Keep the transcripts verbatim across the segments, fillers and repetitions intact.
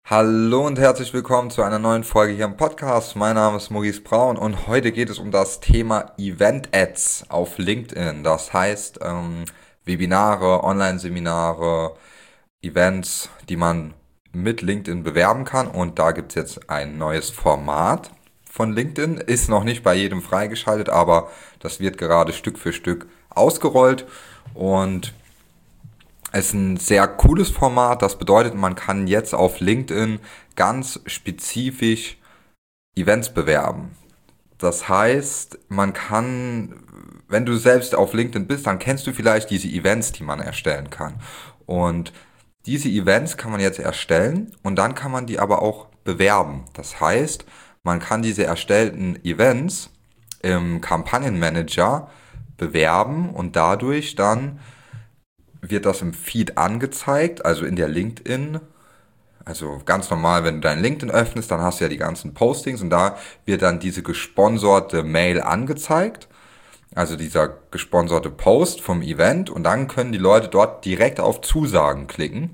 Hallo und herzlich willkommen zu einer neuen Folge hier im Podcast. Mein Name ist Maurice Braun und heute geht es um das Thema Event-Ads auf LinkedIn. Das heißt, ähm, Webinare, Online-Seminare, Events, die man mit LinkedIn bewerben kann. Und da gibt es jetzt ein neues Format von LinkedIn. Ist noch nicht bei jedem freigeschaltet, aber das wird gerade Stück für Stück ausgerollt. Und es ist ein sehr cooles Format. Das bedeutet, man kann jetzt auf LinkedIn ganz spezifisch Events bewerben. Das heißt, man kann, wenn du selbst auf LinkedIn bist, dann kennst du vielleicht diese Events, die man erstellen kann. Und diese Events kann man jetzt erstellen und dann kann man die aber auch bewerben. Das heißt, man kann diese erstellten Events im Kampagnenmanager bewerben und dadurch dann wird das im Feed angezeigt, also in der LinkedIn. Also ganz normal, wenn du dein LinkedIn öffnest, dann hast du ja die ganzen Postings und da wird dann diese gesponserte Mail angezeigt. Also dieser gesponserte Post vom Event und dann können die Leute dort direkt auf Zusagen klicken.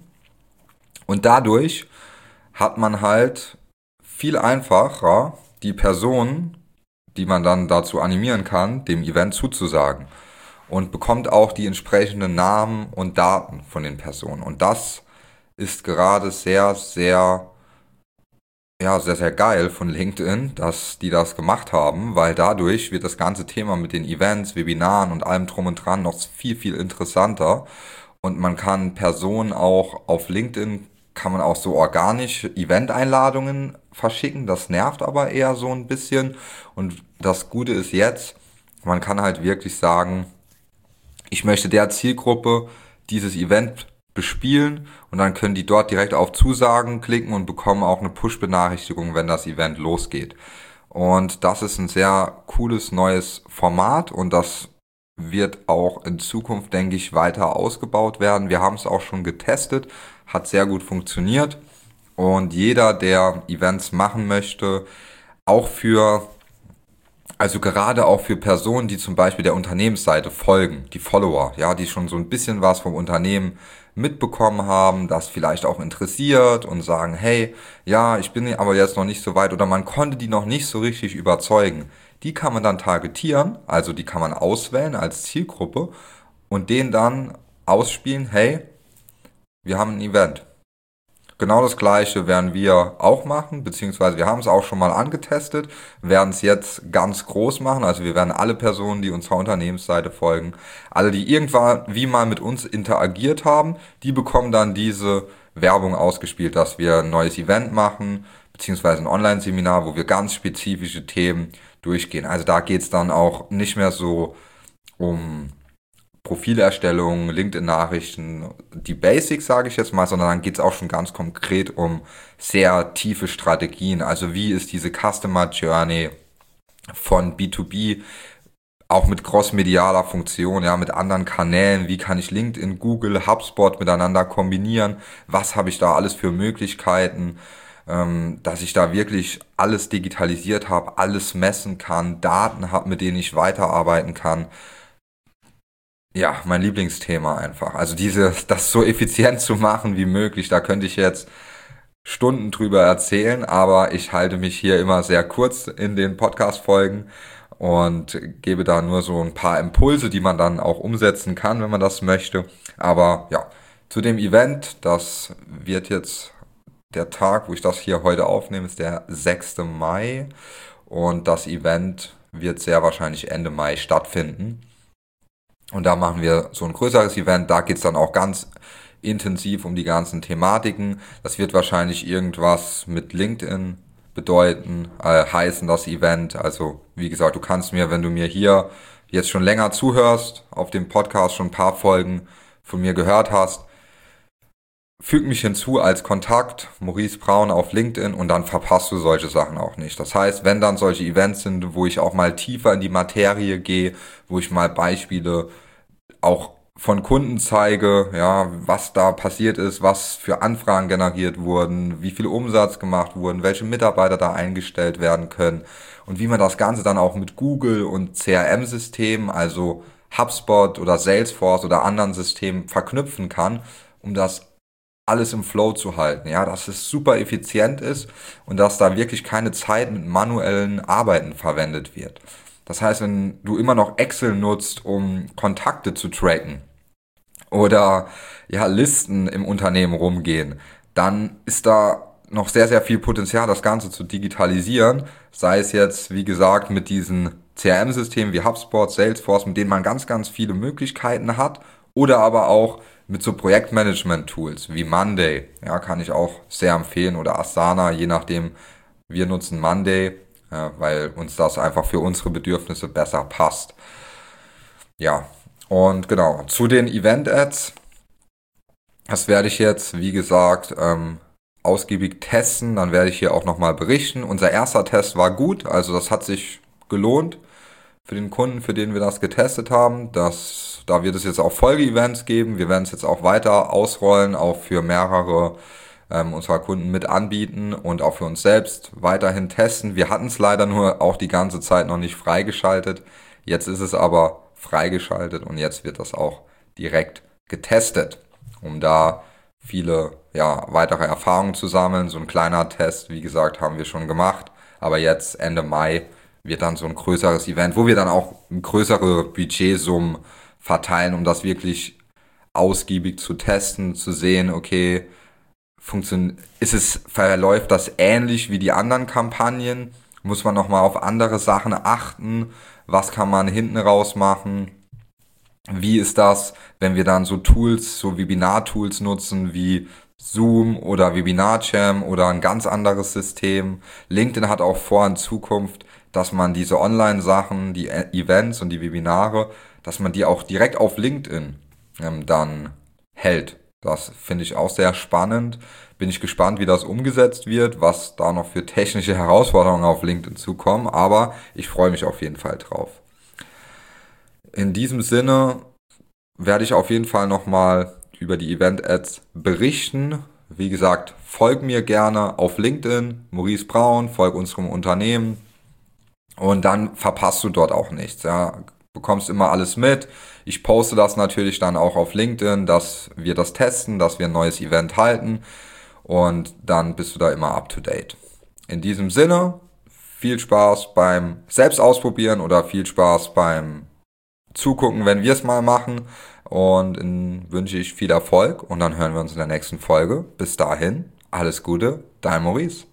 Und dadurch hat man halt viel einfacher die Person, die man dann dazu animieren kann, dem Event zuzusagen. Und bekommt auch die entsprechenden Namen und Daten von den Personen. Und das ist gerade sehr, sehr, ja, sehr, sehr geil von LinkedIn, dass die das gemacht haben, weil dadurch wird das ganze Thema mit den Events, Webinaren und allem drum und dran noch viel, viel interessanter. Und man kann Personen auch auf LinkedIn, kann man auch so organisch Event-Einladungen verschicken. Das nervt aber eher so ein bisschen. Und das Gute ist jetzt, man kann halt wirklich sagen, ich möchte der Zielgruppe dieses Event bespielen und dann können die dort direkt auf Zusagen klicken und bekommen auch eine Push-Benachrichtigung, wenn das Event losgeht. Und das ist ein sehr cooles neues Format und das wird auch in Zukunft, denke ich, weiter ausgebaut werden. Wir haben es auch schon getestet, hat sehr gut funktioniert und jeder, der Events machen möchte, auch für also gerade auch für Personen, die zum Beispiel der Unternehmensseite folgen, die Follower, ja, die schon so ein bisschen was vom Unternehmen mitbekommen haben, das vielleicht auch interessiert und sagen, hey, ja, ich bin aber jetzt noch nicht so weit oder man konnte die noch nicht so richtig überzeugen. Die kann man dann targetieren, also die kann man auswählen als Zielgruppe und denen dann ausspielen, hey, wir haben ein Event. Genau das gleiche werden wir auch machen, beziehungsweise wir haben es auch schon mal angetestet, werden es jetzt ganz groß machen. Also wir werden alle Personen, die unserer Unternehmensseite folgen, alle, die irgendwann wie mal mit uns interagiert haben, die bekommen dann diese Werbung ausgespielt, dass wir ein neues Event machen, beziehungsweise ein Online-Seminar, wo wir ganz spezifische Themen durchgehen. Also da geht es dann auch nicht mehr so um Profilerstellung, LinkedIn-Nachrichten, die Basics, sage ich jetzt mal, sondern dann geht es auch schon ganz konkret um sehr tiefe Strategien. Also wie ist diese Customer Journey von B zwei B, auch mit crossmedialer Funktion, ja, mit anderen Kanälen, wie kann ich LinkedIn, Google, HubSpot miteinander kombinieren, was habe ich da alles für Möglichkeiten, ähm, dass ich da wirklich alles digitalisiert habe, alles messen kann, Daten habe, mit denen ich weiterarbeiten kann. Ja, mein Lieblingsthema einfach. Also diese, das so effizient zu machen wie möglich, da könnte ich jetzt Stunden drüber erzählen, aber ich halte mich hier immer sehr kurz in den Podcast-Folgen und gebe da nur so ein paar Impulse, die man dann auch umsetzen kann, wenn man das möchte. Aber ja, zu dem Event, das wird jetzt der Tag, wo ich das hier heute aufnehme, ist der sechste Mai und das Event wird sehr wahrscheinlich Ende Mai stattfinden. Und da machen wir so ein größeres Event. Da geht's dann auch ganz intensiv um die ganzen Thematiken. Das wird wahrscheinlich irgendwas mit LinkedIn bedeuten, äh, heißen das Event. Also wie gesagt, du kannst mir, wenn du mir hier jetzt schon länger zuhörst, auf dem Podcast schon ein paar Folgen von mir gehört hast, füg mich hinzu als Kontakt, Maurice Braun auf LinkedIn und dann verpasst du solche Sachen auch nicht. Das heißt, wenn dann solche Events sind, wo ich auch mal tiefer in die Materie gehe, wo ich mal Beispiele auch von Kunden zeige, ja, was da passiert ist, was für Anfragen generiert wurden, wie viel Umsatz gemacht wurden, welche Mitarbeiter da eingestellt werden können und wie man das Ganze dann auch mit Google und C R M-Systemen, also HubSpot oder Salesforce oder anderen Systemen verknüpfen kann, um das alles im Flow zu halten, ja, dass es super effizient ist und dass da wirklich keine Zeit mit manuellen Arbeiten verwendet wird. Das heißt, wenn du immer noch Excel nutzt, um Kontakte zu tracken oder ja, Listen im Unternehmen rumgehen, dann ist da noch sehr, sehr viel Potenzial, das Ganze zu digitalisieren. Sei es jetzt, wie gesagt, mit diesen C R M-Systemen wie HubSpot, Salesforce, mit denen man ganz, ganz viele Möglichkeiten hat. Oder aber auch mit so Projektmanagement-Tools wie Monday. Ja, kann ich auch sehr empfehlen. Oder Asana, je nachdem. Wir nutzen Monday, ja, weil uns das einfach für unsere Bedürfnisse besser passt. Ja, und genau, zu den Event-Ads. Das werde ich jetzt, wie gesagt, ähm, ausgiebig testen. Dann werde ich hier auch nochmal berichten. Unser erster Test war gut, also das hat sich gelohnt für den Kunden, für den wir das getestet haben. Das, da wird es jetzt auch Folge-Events geben. Wir werden es jetzt auch weiter ausrollen, auch für mehrere ähm, unserer Kunden mit anbieten und auch für uns selbst weiterhin testen. Wir hatten es leider nur auch die ganze Zeit noch nicht freigeschaltet. Jetzt ist es aber freigeschaltet und jetzt wird das auch direkt getestet, um da viele ja, weitere Erfahrungen zu sammeln. So ein kleiner Test, wie gesagt, haben wir schon gemacht. Aber jetzt Ende Mai wird dann so ein größeres Event, wo wir dann auch größere Budgetsummen verteilen, um das wirklich ausgiebig zu testen, zu sehen, okay, funktioniert, ist es, verläuft das ähnlich wie die anderen Kampagnen? Muss man nochmal auf andere Sachen achten? Was kann man hinten raus machen? Wie ist das, wenn wir dann so Tools, so Webinar-Tools nutzen wie Zoom oder Webinar-Jam oder ein ganz anderes System? LinkedIn hat auch vor in Zukunft, dass man diese Online-Sachen, die E- Events und die Webinare, dass man die auch direkt auf LinkedIn ähm, dann hält. Das finde ich auch sehr spannend. Bin ich gespannt, wie das umgesetzt wird, was da noch für technische Herausforderungen auf LinkedIn zukommen, aber ich freue mich auf jeden Fall drauf. In diesem Sinne werde ich auf jeden Fall nochmal über die Event-Ads berichten. Wie gesagt, folg mir gerne auf LinkedIn, Maurice Braun, folg unserem Unternehmen und dann verpasst du dort auch nichts. Ja. Bekommst immer alles mit. Ich poste das natürlich dann auch auf LinkedIn, dass wir das testen, dass wir ein neues Event halten und dann bist du da immer up to date. In diesem Sinne, viel Spaß beim Selbstausprobieren oder viel Spaß beim Zugucken, wenn wir es mal machen. Und in, wünsche ich viel Erfolg und dann hören wir uns in der nächsten Folge. Bis dahin, alles Gute, dein Maurice.